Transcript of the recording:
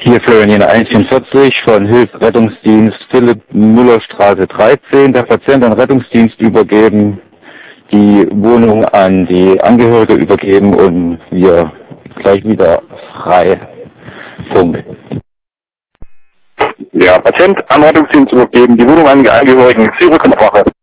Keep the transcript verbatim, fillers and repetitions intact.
Hier Florian einundvierzig von Hilfsrettungsdienst Philipp Müllerstraße dreizehn. Der Patient an Rettungsdienst übergeben, die Wohnung an die Angehörige übergeben und wir gleich wieder frei. Punkt. Ja, Patient an Rettungsdienst übergeben, die Wohnung an die Angehörigen, Sie rückkommen.